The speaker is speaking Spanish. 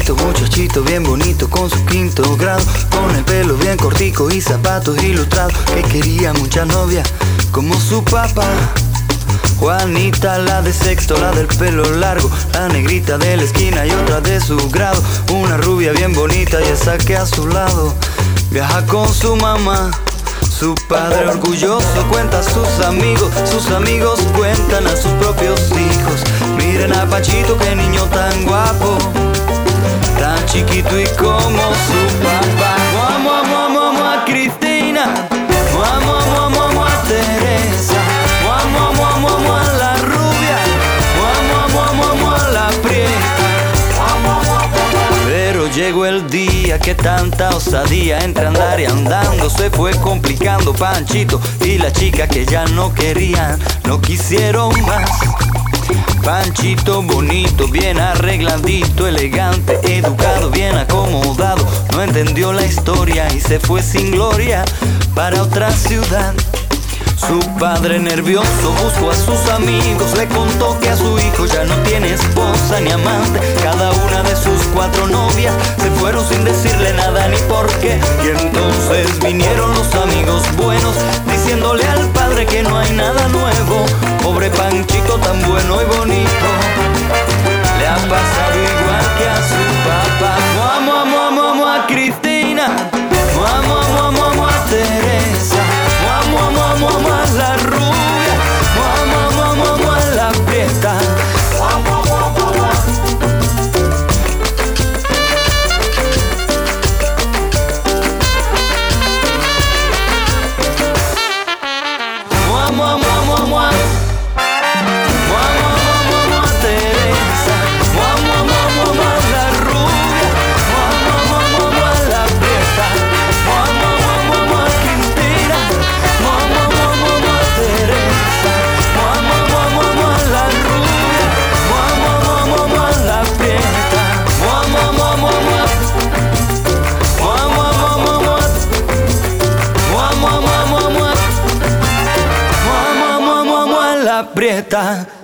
muchachito bien bonito con su quinto grado, con el pelo bien cortico y zapatos ilustrados, que quería mucha novia como su papá. Juanita, la de sexto, la del pelo largo, la negrita de la esquina y otra de su grado, una rubia bien bonita y esa que a su lado viaja con su mamá. Su padre orgulloso cuenta a sus amigos cuentan a sus propios hijos. Miren a Panchito, qué niño tan guapo, tan chiquito y como su papá. Amo a Cristina, amo a Teresa, amo a la rubia, amo a la prieta. Pero llegó el día que tanta osadía, entre andar y andando se fue complicando. Panchito y la chica que ya no querían, no quisieron más. Panchito bonito, bien arregladito, elegante, educado, bien acomodado, no entendió la historia y se fue sin gloria para otra ciudad. Su padre nervioso buscó a sus amigos, le contó que a su hijo ya no tiene esposa ni amante, cada una de sus 4 novias se fueron sin decirle nada ni por qué. Y entonces vinieron los amigos buenos, diciéndole al padre que no hay nada nuevo. Pobre Panchito tan bueno y bonito, le ha pasado igual que a su papá. Amo a Cristina, amo a Teresa, amo a la rubia, amo a la prieta. Aprieta.